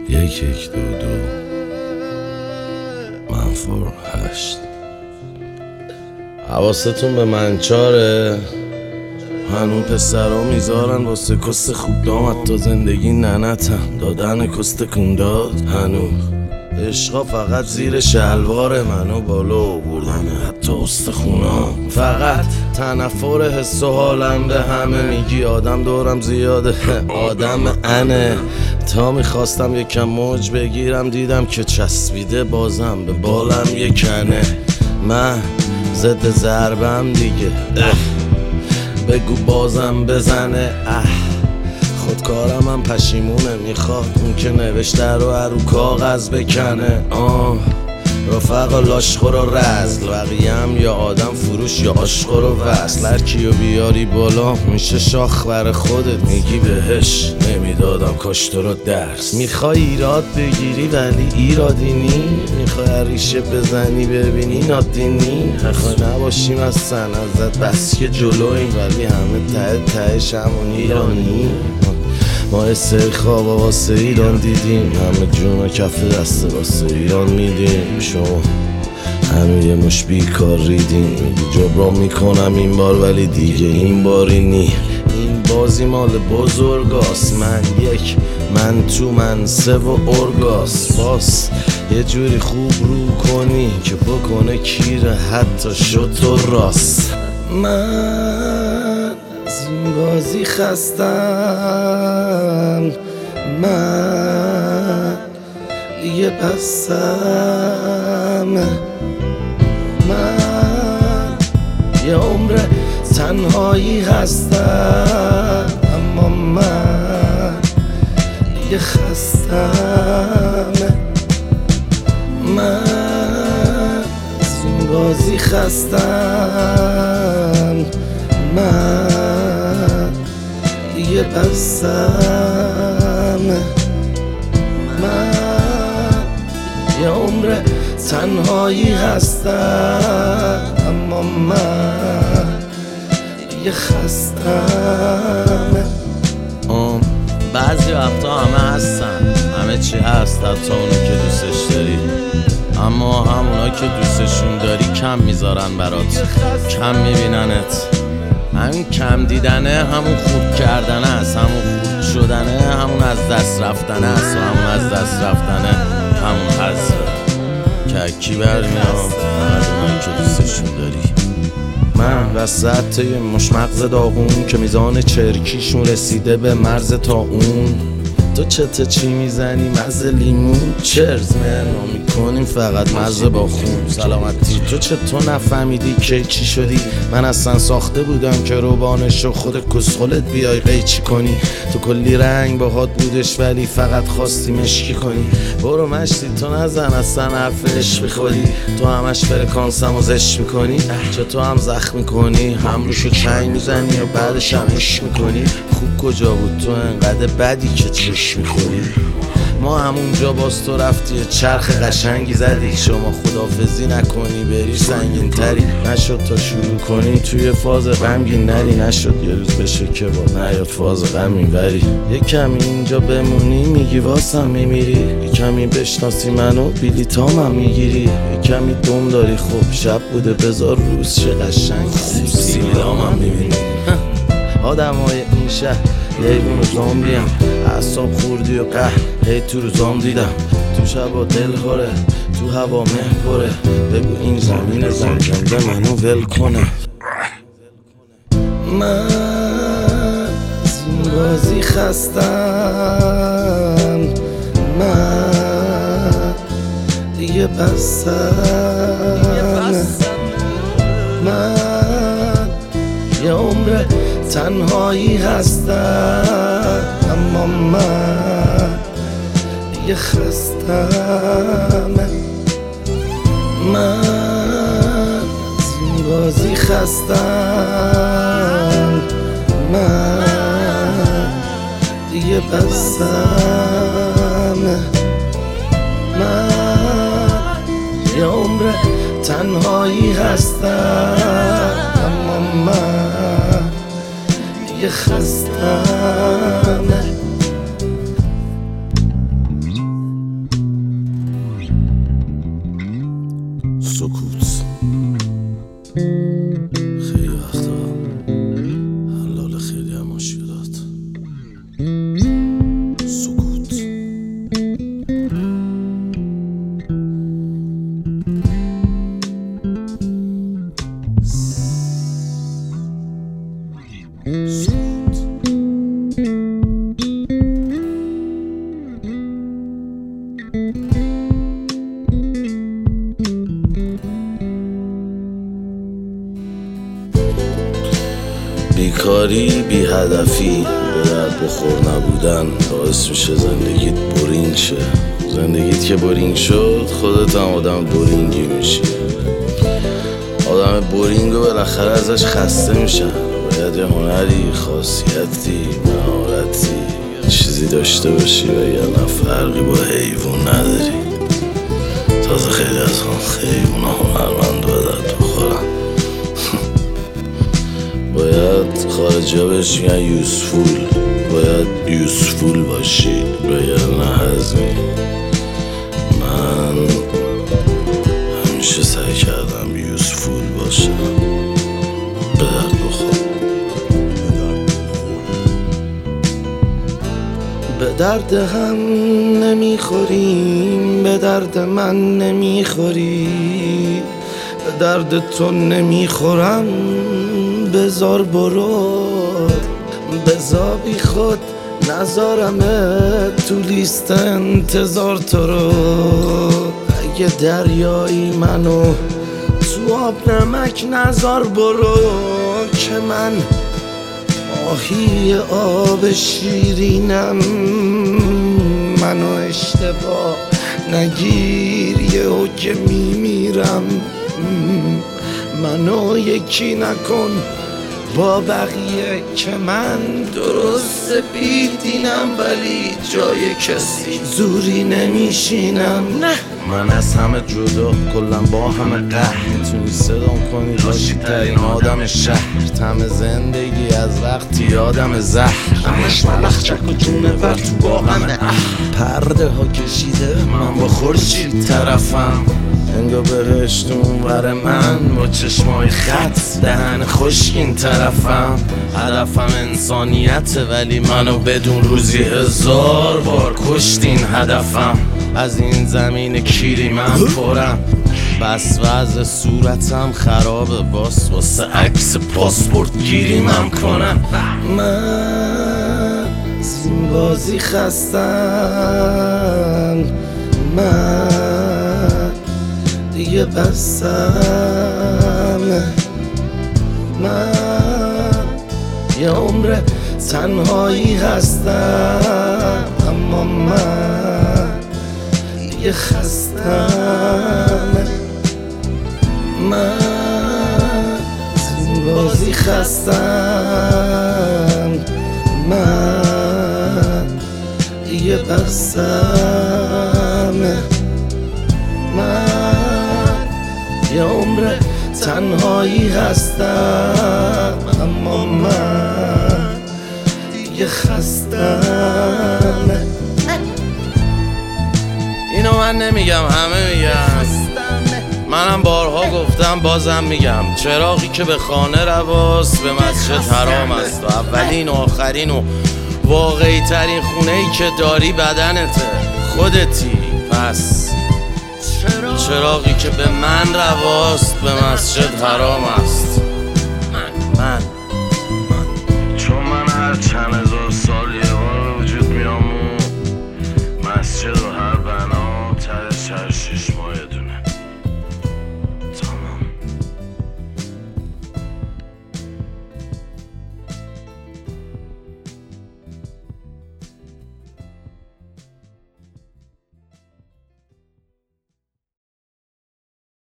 1122 منفور 8. حواستون به منچاره، هنو پسرا میذارن واسه کست خوب دامد تا زندگی ننتن دادن کست کنداد. هنو عشقا فقط زیر شلوار منو بالا بردنه حتی استخونام. فقط تنفر حس و حالم به همه میگی آدم دورم زیاده آدم انه. تا میخواستم یکم موج بگیرم دیدم که چسبیده بازم به بالم یکنه. من ضد ضربم دیگه بگو بازم بزنه. خودکارم هم پشیمونه میخواد اون که نوشته رو کاغذ بکنه. رفقا لاشخور و رزل بقیه هم یا آدم فروش یا عاشقور و وصل. هر کیو بیاری بالا میشه شاخ بر خودت میگی بهش نمیدادم کاش تو رو درس. میخوای ایراد بگیری ولی ایرادی نی، میخوای ریشه بزنی ببینی نادینی. میخوای نباشیم اصلا ازت بس که جلویم ولی همه تهش همون ایرانی. ما سری خوابا واسه ایران دیدیم، همه جون کف دست واسه ایران میدیم. شما همه یه مش بیکار ریدیم، میگی جبران میکنم این بار ولی دیگه این باری نی. این بازی مال بزرگاست، من یک من تو من سه و ارگاس. باس یه جوری خوب رو کنی که بکنه کیره حتی شد تو راست. من از این بازی خستم، من دیگه بستم. من یه عمر تنهایی هستم اما من دیگه خستم. من از این بازی خستم، من دیگه بستم. من یه عمر تنهایی هستم اما من دیگه خستم. بعضی وقتا همه هستن، همه چی هست حتی اونو که دوستش داری، اما همونا که دوستشون داری کم میذارن برات، کم میبیننت. همین کم دیدنه همون خوب کردنه است، همون خوب شدنه همون از دست رفتنه است و همون از دست رفتنه همون حذفه که کی برمیاد فقط اونایی که دوستشون داری. من وسط یه مش مغز داغون که میزان چرکیشون رسیده به مرز تا اون. تو چته چی میزنی مزه لیمون چرز منو میکنیم فقط مزه با خون سلامتی. تو چطور نفهمیدی که چی شدی؟ من اصلا ساخته بودم که روبانشو خود کسخلت بیای قیچی کنی. تو کلی رنگ باهات بودش ولی فقط خواستی مشکی کنی. برو مشتی تو نزن اصلا حرف عشق میخوری، تو همش فرکانسم و زش میکنی. چطور هم زخم میکنی هم روشو چنگ میزنی یا بعدش هم عشق میکنی. خوب کجا بود تو انقدر بدی که چشم میخوری؟ ما همونجا باز تو رفتی چرخ قشنگی زدی. شما خدافزی نکنی بری سنگین تری، نشد تا شروع کنی توی فاز غمگین نری. نشد یه روز بشه که با نیاد فاز غم میبری. یه کمی اینجا بمونی میگی واسم میمیری، یه کمی بشناسی منو بیلیتامم میگیری. یه کمی دم داری خب شب بوده بذار روز چه قشنگ سیلامم میبینی. آدم های این شهر لیوون و زامبی هم اعصاب خوردی و قهر هی تو روزام دیدم. تو شبا دل خوره تو هوا مه پره، بگو این زمین زنجنده منو ول کنه. من از این بازی خستم، من دیگه بستم. من یه عمر تنهایی هستم اما من دیگه خستم. من از این بازی خستم، من دیگه بستم. من یه عمر تنهایی هستم اما من دیگه خستم. سکوت. بیکاری، بی هدفی، به درد بخور نبودن باعث میشه زندگیت بورینگ شه. زندگیت که بورینگ شد خودت هم آدم بورینگی میشی. آدم بورینگو بالاخره ازش خسته میشن. باید یه هنری، خاصیتی، مهارتی، یه چیزی داشته باشی و یا نه فرقی با حیوان نداری. تازه خیلی از حیوان هنرمند به درد بخورن. باید خارجی ها بهش میگن یوزفول. باید یوزفول باشی باید نه هضمی. من همیشه سعی کردم یوزفول باشم. به درد بخور. به درد هم نمیخوریم، به درد من نمیخوری، به درد تو نمیخورم. بذار برو، بذار بی خود نذارمه تو لیست انتظار تو رو. اگه دریایی منو تو آب نمک نذار برو، که من ماهی آب شیرینم. منو اشتباه نگیر یهو که میمیرم. منو یکی نکن با بقیه که من درست سپیدینم، ولی جای کسی زوری نمیشینم. نه من از همه جدا، کلم با همه قهر. میتونی صدام کنی باشی ترین آدم شهر. تم زندگی از وقتی آدم زهر. همش ملخچک و جونور تو با همه پرده ها کشیده، من با خورشید طرفم. انگا بهشت اونور من با چشمای خط، دهن خشکین طرفم. هدفم انسانیته ولی منو بدون روزی 1000 بار کشتین هدفم. از این زمین کیری من پرم، بس وضع صورتم خرابه، باس واسه عکس پاسپورت گیری من کنم. من از این بازی خستم، من دیگه بستم. من یه عمر تنهایی هستم، اما من دیگه خستم. من از این بازی خستم، من دیگه بستم. من یه عمر تنهایی هستم، اما من دیگه خستم. اینو من نمیگم، همه میگن. منم بارها گفتم بازم میگم، چراغی که به خانه رواست به مسجد حرام است. و اولین و آخرین و واقعی ترین خونه‌ای که داری بدنته، خودتی. پس چراغی که به من رواست به مسجد حرام است.